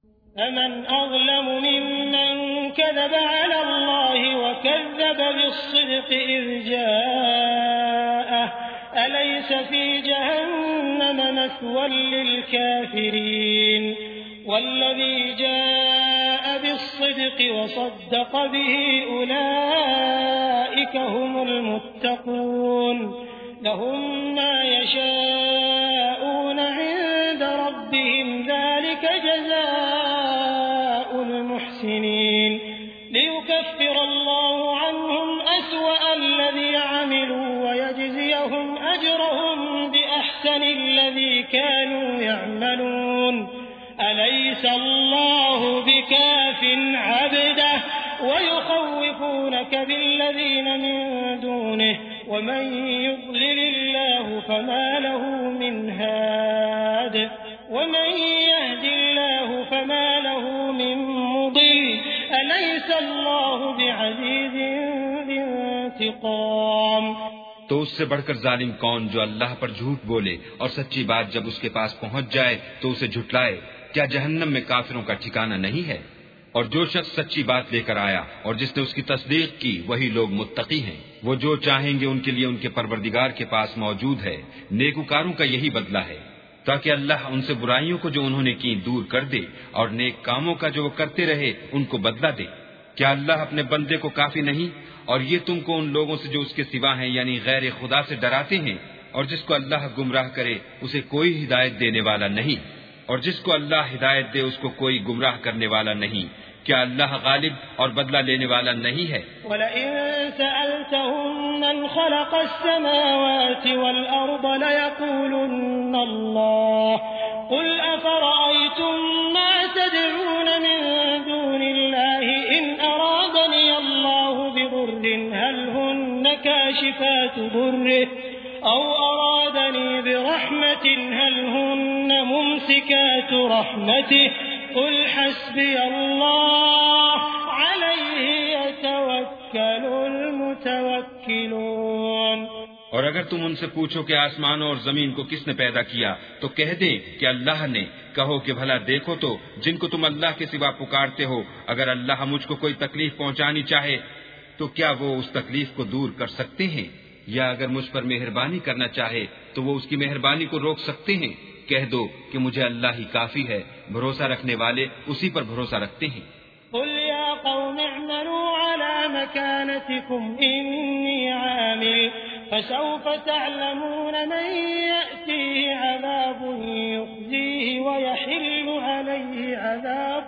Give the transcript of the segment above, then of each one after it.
فمن أظلم ممن كذب على الله وكذب بالصدق إذ جاءه أليس في جهنم مثوى للكافرين والذي جاء بالصدق وصدق به أولئك هم المتقون لهم ما يشاءون عند ربهم ذلك جزاء المحسنين ليكفر الله عنهم أسوأ الذي عملوا ويجزيهم أجرهم بأحسن الذي كانوا يعملون أليس الله بكاف عبده ويخوفونك بالذين من دونه ومن يضلل الله فما له من هاد ومن يهد الله فما له من مضل أليس الله بعزيز ذي انتقام۔ تو اس سے بڑھ کر ظالم کون جو اللہ پر جھوٹ بولے اور سچی بات جب اس کے پاس پہنچ جائے تو اسے جھٹلائے؟ کیا جہنم میں کافروں کا ٹھکانہ نہیں ہے؟ اور جو شخص سچی بات لے کر آیا اور جس نے اس کی تصدیق کی وہی لوگ متقی ہیں، وہ جو چاہیں گے ان کے لیے ان کے پروردگار کے پاس موجود ہے۔ نیکوکاروں کا یہی بدلہ ہے، تاکہ اللہ ان سے برائیوں کو جو انہوں نے کی دور کر دے اور نیک کاموں کا جو وہ کرتے رہے ان کو بدلہ دے۔ کیا اللہ اپنے بندے کو کافی نہیں؟ اور یہ تم کو ان لوگوں سے جو اس کے سوا ہیں یعنی غیر خدا سے ڈراتے ہیں، اور جس کو اللہ گمراہ کرے اسے کوئی ہدایت دینے والا نہیں، اور جس کو اللہ ہدایت دے اس کو کوئی گمراہ کرنے والا نہیں۔ کیا اللہ غالب اور بدلہ لینے والا نہیں ہے؟ وَلَئِن سَأَلْتَهُم مَّنْ خَلَقَ السَّمَاوَاتِ وَالْأَرْضَ لَيَقُولُنَّ اللَّهُ قُلْ أَفَرَأَيْتُم مَّا تَدْعُونَ مِن دُونِ اللَّهِ إِنْ أَرَادَنِيَ اللَّهُ بِضُرٍّ هَلْ هُنَّ كَاشِفَاتُ ضُرِّهِ أَوْ أَرَادَنِي بِرَحْمَةٍ هَلْ هُنَّ مُمْسِكَاتُ رَحْمَتِهِ قل حسبي الله عليه يتوكل المتوكلون۔ اور اگر تم ان سے پوچھو کہ آسمانوں اور زمین کو کس نے پیدا کیا تو کہہ دیں کہ اللہ نے۔ کہو کہ بھلا دیکھو تو جن کو تم اللہ کے سوا پکارتے ہو، اگر اللہ مجھ کو کوئی تکلیف پہنچانی چاہے تو کیا وہ اس تکلیف کو دور کر سکتے ہیں؟ یا اگر مجھ پر مہربانی کرنا چاہے تو وہ اس کی مہربانی کو روک سکتے ہیں؟ کہہ دو کہ مجھے اللہ ہی کافی ہے، بھروسہ رکھنے والے اسی پر بھروسہ رکھتے ہیں۔ قل يا قوم اعملوا على مكانتكم إني عامل فسوف تعلمون من يأتيه عذاب يخزيه ويحل عليه عذاب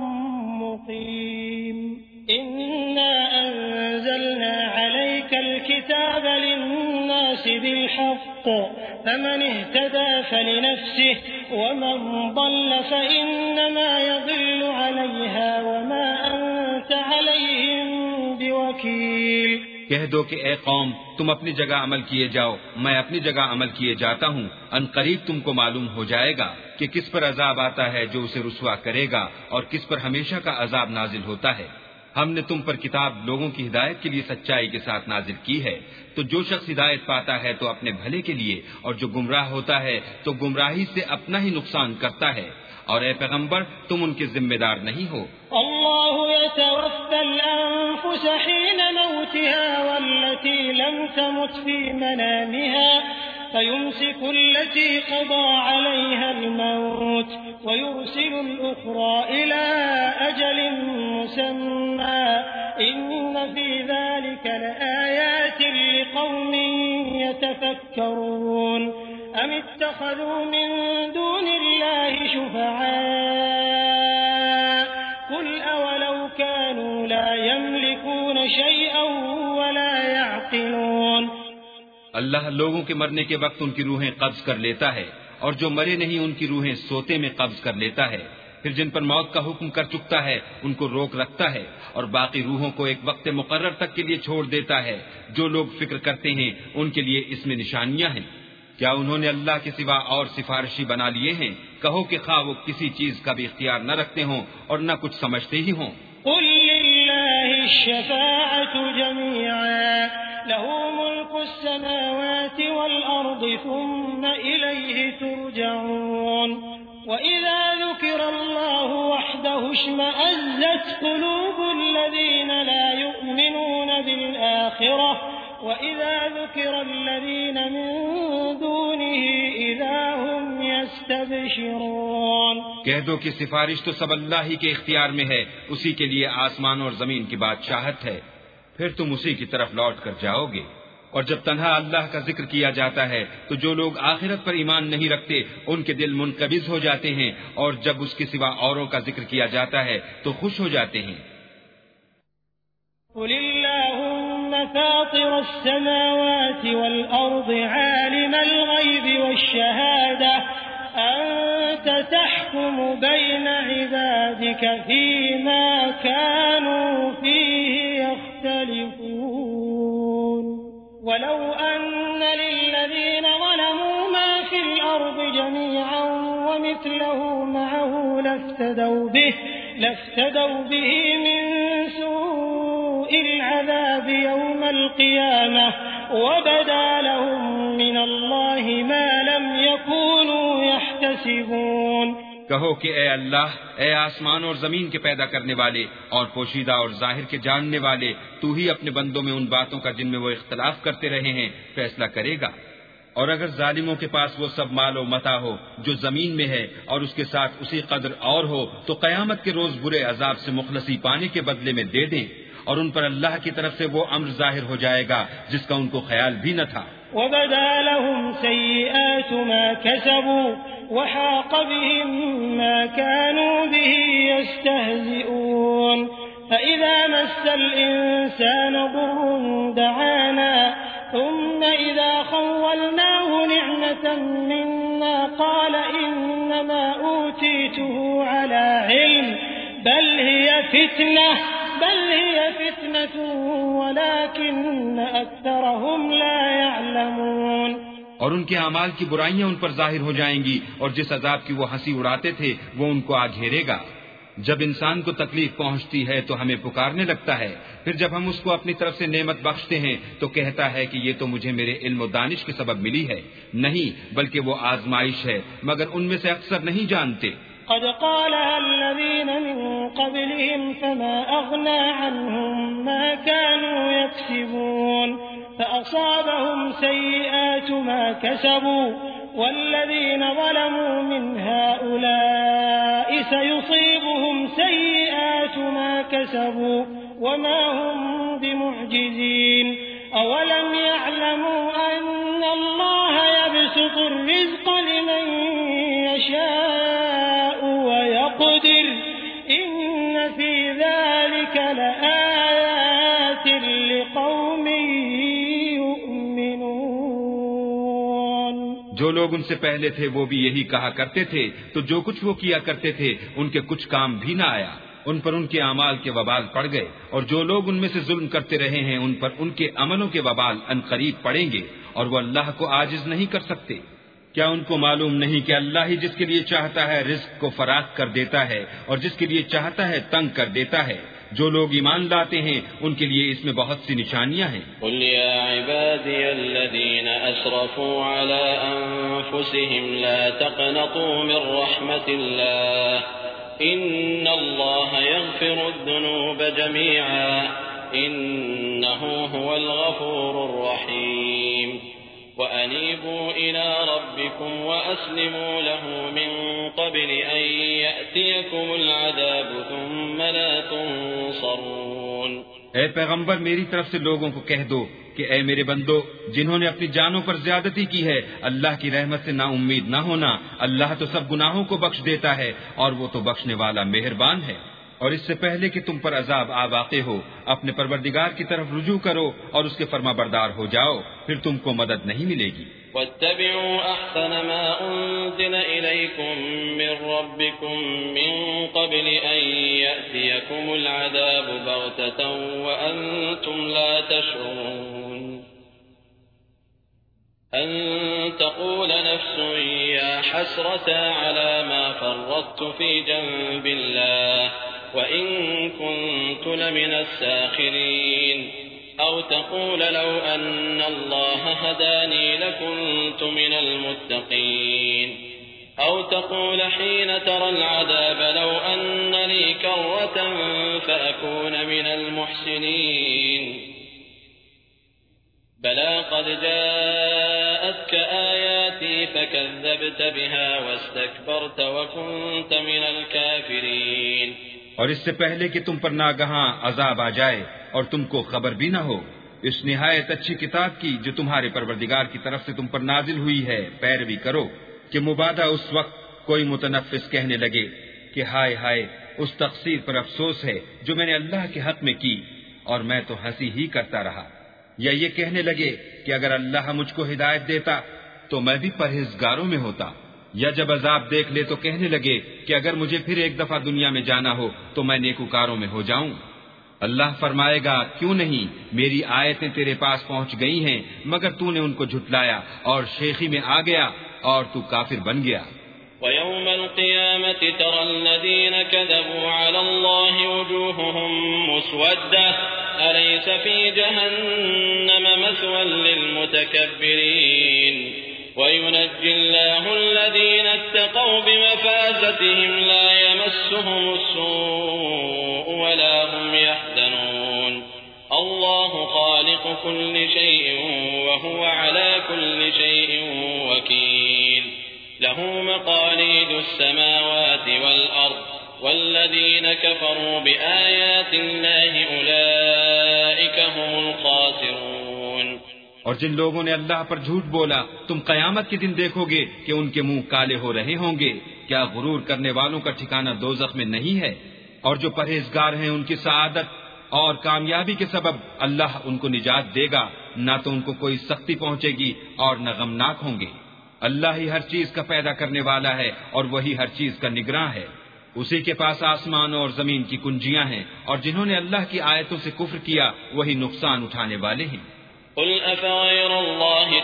مقيم إنا أنزلنا عليك الكتاب للناس بالحق فمن اهتدى فلنفسه ومن ضل فإنما يضل عليها وما أنت عليهم بوكيل۔ کہہ دو کہ اے قوم تم اپنی جگہ عمل کیے جاؤ، میں اپنی جگہ عمل کیے جاتا ہوں، ان قریب تم کو معلوم ہو جائے گا کہ کس پر عذاب آتا ہے جو اسے رسوا کرے گا اور کس پر ہمیشہ کا عذاب نازل ہوتا ہے۔ ہم نے تم پر کتاب لوگوں کی ہدایت کے لیے سچائی کے ساتھ نازل کی ہے، تو جو شخص ہدایت پاتا ہے تو اپنے بھلے کے لیے، اور جو گمراہ ہوتا ہے تو گمراہی سے اپنا ہی نقصان کرتا ہے، اور اے پیغمبر تم ان کے ذمہ دار نہیں ہو۔ اللہ يتوفى الأنفس حين موتها والتي لم تمت في منامها فيمسك التي قضى عليها الموت ويرسل الأخرى إلى أجل مسمى إن في ذلك لآيات لقوم يتفكرون أم اتخذوا من دون الله شفعاء قل أولو كانوا لا يملكون شيئا ولا يعقلون۔ اللہ لوگوں کے مرنے کے وقت ان کی روحیں قبض کر لیتا ہے، اور جو مرے نہیں ان کی روحیں سوتے میں قبض کر لیتا ہے، پھر جن پر موت کا حکم کر چکتا ہے ان کو روک رکھتا ہے، اور باقی روحوں کو ایک وقت مقرر تک کے لیے چھوڑ دیتا ہے۔ جو لوگ فکر کرتے ہیں ان کے لیے اس میں نشانیاں ہیں۔ کیا انہوں نے اللہ کے سوا اور سفارشی بنا لیے ہیں؟ کہو کہ خواہ وہ کسی چیز کا بھی اختیار نہ رکھتے ہوں اور نہ کچھ سمجھتے ہی ہوں۔ قل للہ الشفاعة جميعا له ملك السماوات والأرض ثم إليه ترجعون وإذا ذكر الله وحده اشمأزت قلوب الذين لا يؤمنون بالآخرة وإذا ذكر الذين من دونه إذا هم يستبشرون۔ کہہ دو کہ سفارش تو سب اللہ ہی کے اختیار میں ہے، اسی کے لیے آسمان اور زمین کی بادشاہت ہے، پھر تم اسی کی طرف لوٹ کر جاؤ گے۔ اور جب تنہا اللہ کا ذکر کیا جاتا ہے تو جو لوگ آخرت پر ایمان نہیں رکھتے ان کے دل منقبض ہو جاتے ہیں، اور جب اس کے سوا اوروں کا ذکر کیا جاتا ہے تو خوش ہو جاتے ہیں۔ قل اللهم فاطر السماوات والأرض عالم الغيب والشهادة أنت تحكم بين عبادك فيما كانوا فيه يختلفون ولو أن للذين ظلموا ما في الأرض جميعا ومثله معه لافتدوا به من سوء العذاب يوم القيامة وبدا لهم من الله ما لم يكونوا يحتسبون۔ کہو کہ اے اللہ، اے آسمان اور زمین کے پیدا کرنے والے اور پوشیدہ اور ظاہر کے جاننے والے، تو ہی اپنے بندوں میں ان باتوں کا جن میں وہ اختلاف کرتے رہے ہیں فیصلہ کرے گا۔ اور اگر ظالموں کے پاس وہ سب مال و متاع ہو جو زمین میں ہے اور اس کے ساتھ اسی قدر اور ہو تو قیامت کے روز برے عذاب سے مخلصی پانے کے بدلے میں دے دیں، اور ان پر اللہ کی طرف سے وہ امر ظاہر ہو جائے گا جس کا ان کو خیال بھی نہ تھا۔ وبدا لهم سيئات ما كسبوا وحاق بهم ما كانوا به يستهزئون فإذا مس الإنسان ضر دعانا ثم إذا خولناه نعمة منا قال إنما أوتيته على علم بل هي فتنة ولكن أكثرهم لا يعلمون۔ اور ان کے اعمال کی برائیاں ان پر ظاہر ہو جائیں گی، اور جس عذاب کی وہ ہنسی اڑاتے تھے وہ ان کو آ گھیرے گا۔ جب انسان کو تکلیف پہنچتی ہے تو ہمیں پکارنے لگتا ہے، پھر جب ہم اس کو اپنی طرف سے نعمت بخشتے ہیں تو کہتا ہے کہ یہ تو مجھے میرے علم و دانش کے سبب ملی ہے، نہیں بلکہ وہ آزمائش ہے، مگر ان میں سے اکثر نہیں جانتے۔ قد قالها الذين من قبلهم فما أغنى عنهم ما كانوا يكسبون فأصابهم سيئات ما كسبوا والذين ظلموا من هؤلاء سيصيبهم سيئات ما كسبوا وما هم بمعجزين أولم يعلموا أن الله يبسط الرزق لمن يشاء ويقدر إن في ذلك لآيات لقوم يؤمنون۔ جو لوگ ان سے پہلے تھے وہ بھی یہی کہا کرتے تھے، تو جو کچھ وہ کیا کرتے تھے ان کے کچھ کام بھی نہ آیا، ان پر ان کے اعمال کے وبال پڑ گئے، اور جو لوگ ان میں سے ظلم کرتے رہے ہیں ان پر ان کے عملوں کے وبال عنقریب پڑیں گے، اور وہ اللہ کو عاجز نہیں کر سکتے۔ کیا ان کو معلوم نہیں کہ اللہ ہی جس کے لیے چاہتا ہے رزق کو فراخ کر دیتا ہے اور جس کے لیے چاہتا ہے تنگ کر دیتا ہے؟ جو لوگ ایمان لاتے ہیں ان کے لیے اس میں بہت سی نشانیاں ہیں۔ قل یا عبادی الذین اسرفوا علی انفسهم لا تقنطوا من رحمت اللہ ان اللہ یغفر الذنوب جميعا انه هو الغفور الرحیم وَأَنِيبُوا إِلَىٰ رَبِّكُمْ وَأَسْلِمُوا لَهُ مِن قَبْلِ أَن يَأْتِيَكُمُ الْعَذَابُ ثُمَّ لَا تُنصَرُونَ۔ اے پیغمبر میری طرف سے لوگوں کو کہہ دو کہ اے میرے بندو، جنہوں نے اپنی جانوں پر زیادتی کی ہے اللہ کی رحمت سے نا امید نہ ہونا، اللہ تو سب گناہوں کو بخش دیتا ہے اور وہ تو بخشنے والا مہربان ہے۔ اور اس سے پہلے کہ تم پر عذاب آ واقع ہو اپنے پروردگار کی طرف رجوع کرو اور اس کے فرما بردار ہو جاؤ، پھر تم کو مدد نہیں ملے گی۔ وَاتَّبِعُوا أَحْسَنَ مَا أُنزِلَ إِلَيْكُم مِّن رَّبِّكُم مِّن قَبْلِ أَن يَأْتِيَكُمُ الْعَذَابُ بَغْتَةً وَأَنتُمْ لَا تَشْعُرُونَ أَن تَقُولَ نَفْسٌ يَا حَسْرَتَا عَلَى مَا فَرَّطتُ فِي جَنبِ اللَّهِ وَإِن كُنتُ لَمِنَ السَّاخِرِينَ أَوْ تَقُولَ لَوْ أَنَّ اللَّهَ هَدَانِي لَكُنتُ مِنَ الْمُتَّقِينَ أو تقول حين ترى العذاب لو أن لي كرة فأكون من المحسنين بلى قد جاءتك آياتي فكذبت بها واستكبرت وكنت من الكافرين. اور اس سے پہلے کہ تم پر ناگہاں عذاب آ جائے اور تم کو خبر بھی نہ ہو، اس نہایت اچھی کتاب کی جو تمہارے پروردگار کی طرف سے تم پر نازل ہوئی ہے پیروی کرو، کہ مبادہ اس وقت کوئی متنفس کہنے لگے کہ ہائے ہائے اس تقصیر پر افسوس ہے جو میں نے اللہ کے حق میں کی اور میں تو ہنسی ہی کرتا رہا، یا یہ کہنے لگے کہ اگر اللہ مجھ کو ہدایت دیتا تو میں بھی پرہیزگاروں میں ہوتا، یا جب عذاب دیکھ لے تو کہنے لگے کہ اگر مجھے پھر ایک دفعہ دنیا میں جانا ہو تو میں نیکوکاروں میں ہو جاؤں. اللہ فرمائے گا کیوں نہیں، میری آیتیں تیرے پاس پہنچ گئی ہیں مگر تو نے ان کو جھٹلایا اور شیخی میں آ گیا اور تو کافر بن گیا. ويوم القيامة ترى الذين كذبوا على الله وجوههم مسودة أليس في جهنم مثوى للمتكبرين وينجي الله الذين اتقوا بمفازتهم لا يمسهم السوء ولا هم يحزنون الله خالق كل شيء وهو على كل شيء وكيل له مقاليد السماوات والأرض والذين كفروا بآيات الله أولئك هم الخاسرون. اور جن لوگوں نے اللہ پر جھوٹ بولا تم قیامت کے دن دیکھو گے کہ ان کے منہ کالے ہو رہے ہوں گے. کیا غرور کرنے والوں کا ٹھکانہ دوزخ میں نہیں ہے؟ اور جو پرہیزگار ہیں ان کی سعادت اور کامیابی کے سبب اللہ ان کو نجات دے گا، نہ تو ان کو کوئی سختی پہنچے گی اور نہ غمناک ہوں گے. اللہ ہی ہر چیز کا پیدا کرنے والا ہے اور وہی ہر چیز کا نگراں ہے. اسی کے پاس آسمان اور زمین کی کنجیاں ہیں، اور جنہوں نے اللہ کی آیتوں سے کفر کیا وہی نقصان اٹھانے والے ہیں. قل أفغير الله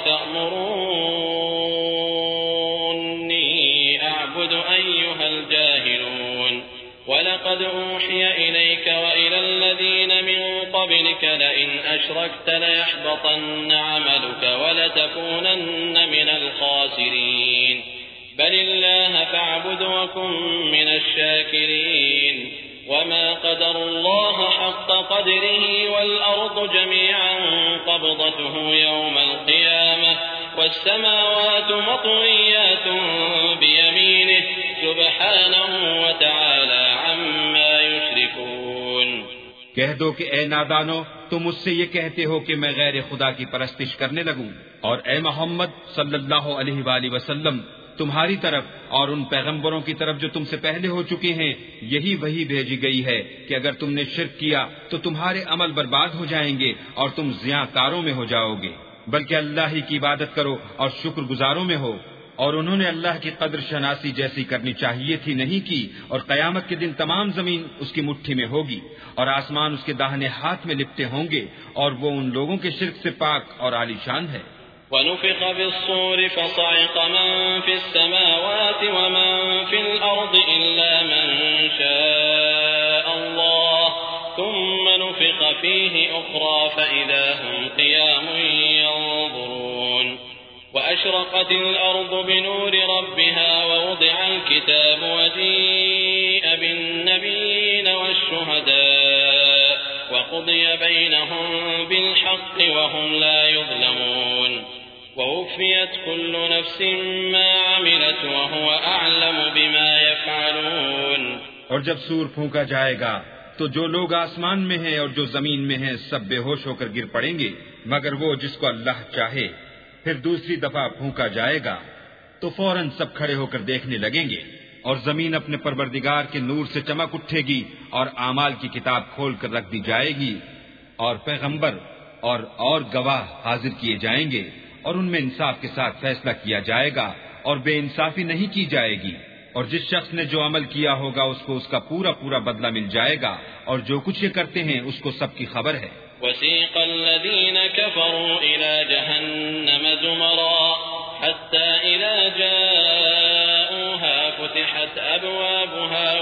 تأمروني أعبد أيها الجاهلون ولقد أوحي إليك وإلى الذين من قبلك لئن أشركت ليحبطن عملك ولتكونن من الخاسرين بل الله فاعبد وكن من الشاكرين وما قدر الله حق قدره والأرض جميعا قبضته يوم القيامة والسماوات مطويات بيمينه سبحانه وتعالى عما يشركون. کہہ دو کہ اے نادانو تم مجھ سے یہ کہتے ہو کہ میں غیر خدا کی پرستش کرنے لگوں، اور اے محمد صلی اللہ علیہ وآلہ وسلم تمہاری طرف اور ان پیغمبروں کی طرف جو تم سے پہلے ہو چکے ہیں یہی وہی بھیجی گئی ہے کہ اگر تم نے شرک کیا تو تمہارے عمل برباد ہو جائیں گے اور تم زیاں کاروں میں ہو جاؤ گے، بلکہ اللہ ہی کی عبادت کرو اور شکر گزاروں میں ہو. اور انہوں نے اللہ کی قدر شناسی جیسی کرنی چاہیے تھی نہیں کی، اور قیامت کے دن تمام زمین اس کی مٹھی میں ہوگی اور آسمان اس کے داہنے ہاتھ میں لپٹے ہوں گے، اور وہ ان لوگوں کے شرک سے پاک اور عالی شان ہے. ونفخ بالصور فصعق من في السماوات ومن في الأرض إلا من شاء الله ثم نفخ فيه أخرى فإذا هم قيام ينظرون وأشرقت الأرض بنور ربها ووضع الكتاب وجيء بالنبيين والشهداء وقضي بينهم بالحق وهم لا يظلمون ووفيت كل نفس ما عملت وهو أعلم بما يفعلون. اور جب سور پھونکا جائے گا تو جو لوگ آسمان میں ہیں اور جو زمین میں ہیں سب بے ہوش ہو کر گر پڑیں گے مگر وہ جس کو اللہ چاہے. پھر دوسری دفعہ پھونکا جائے گا تو فوراً سب کھڑے ہو کر دیکھنے لگیں گے، اور زمین اپنے پروردگار کے نور سے چمک اٹھے گی اور اعمال کی کتاب کھول کر رکھ دی جائے گی، اور پیغمبر اور گواہ حاضر کیے جائیں گے، اور ان میں انصاف کے ساتھ فیصلہ کیا جائے گا اور بے انصافی نہیں کی جائے گی. اور جس شخص نے جو عمل کیا ہوگا اس کو اس کا پورا پورا بدلہ مل جائے گا، اور جو کچھ یہ کرتے ہیں اس کو سب کی خبر ہے. وسيق الذين كفروا إلى جهنم زمرا حتى إذا جاءوها فتحت أبوابها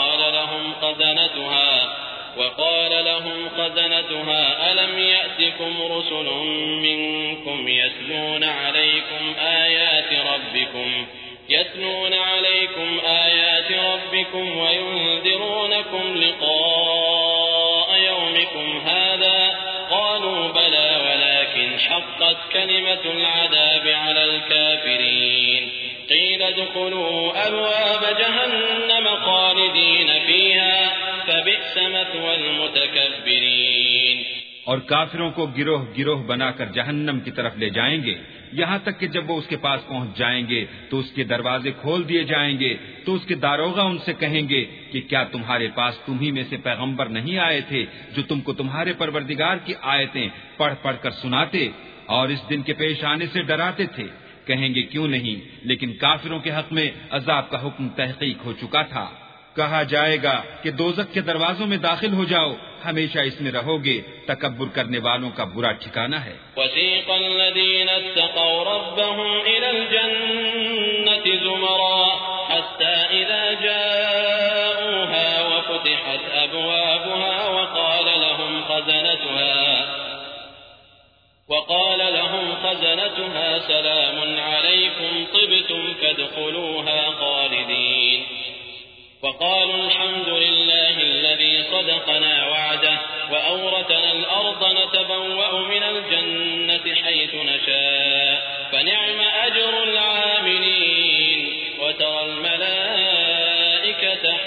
وقال لهم خزنتها ألم يأتكم رسل منكم يتلون عليكم آيات ربكم يتلون عليكم آيات ربكم وينذرونكم لقاء يومكم هذا قالوا بلى ولكن حقت كلمة العذاب على الكافرين قيل ادخلوا أبواب جهنم خالدين فيها فبئس مثوى المتكبرين۔ اور کافروں کو گروہ گروہ بنا کر جہنم کی طرف لے جائیں گے، یہاں تک کہ جب وہ اس کے پاس پہنچ جائیں گے تو اس کے دروازے کھول دیے جائیں گے تو اس کے داروغہ ان سے کہیں گے کہ کیا تمہارے پاس تمہیں میں سے پیغمبر نہیں آئے تھے جو تم کو تمہارے پروردگار کی آیتیں پڑھ پڑھ کر سناتے اور اس دن کے پیش آنے سے ڈراتے تھے؟ کہیں گے کیوں نہیں، لیکن کافروں کے حق میں عذاب کا حکم تحقیق ہو چکا تھا۔ کہا جائے گا کہ دوزخ کے دروازوں میں داخل ہو جاؤ، ہمیشہ اس میں رہو گے، تکبر کرنے والوں کا برا ٹھکانہ ہے۔ وسيق الذين اتقوا ربهم إلى الجنة زمرا حتى إذا جاءوها وفتحت أبوابها وقال لهم خزنتها سلام عليكم طبتم فادخلوها خالدين وقالوا الحمد لله الذي صدقنا وعده وأورثنا الأرض نتبوأ من الجنة حيث نشاء فنعم أجر العاملين وترى الملائكة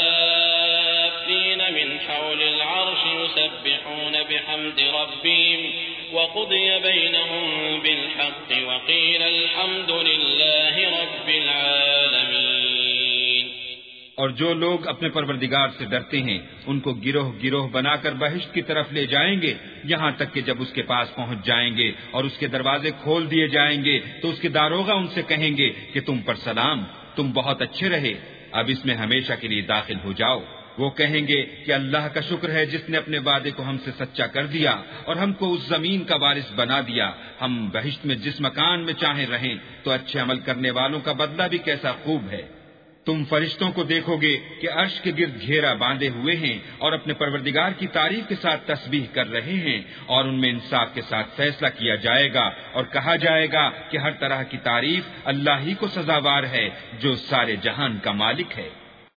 حافين من حول العرش يسبحون بحمد ربهم وقضي بينهم بالحق وقيل الحمد لله رب العالمين۔ اور جو لوگ اپنے پروردگار سے ڈرتے ہیں ان کو گروہ گروہ بنا کر بہشت کی طرف لے جائیں گے، یہاں تک کہ جب اس کے پاس پہنچ جائیں گے اور اس کے دروازے کھول دیے جائیں گے تو اس کے داروغہ ان سے کہیں گے کہ تم پر سلام، تم بہت اچھے رہے، اب اس میں ہمیشہ کے لیے داخل ہو جاؤ۔ وہ کہیں گے کہ اللہ کا شکر ہے جس نے اپنے وعدے کو ہم سے سچا کر دیا اور ہم کو اس زمین کا وارث بنا دیا، ہم بہشت میں جس مکان میں چاہیں رہیں، تو اچھے عمل کرنے والوں کا بدلہ بھی کیسا خوب ہے۔ تم فرشتوں کو دیکھو گے کہ عرش کے گرد گھیرا باندھے ہوئے ہیں اور اپنے پروردگار کی تعریف کے ساتھ تسبیح کر رہے ہیں، اور ان میں انصاف کے ساتھ فیصلہ کیا جائے گا اور کہا جائے گا کہ ہر طرح کی تعریف اللہ ہی کو سزاوار ہے جو سارے جہان کا مالک ہے۔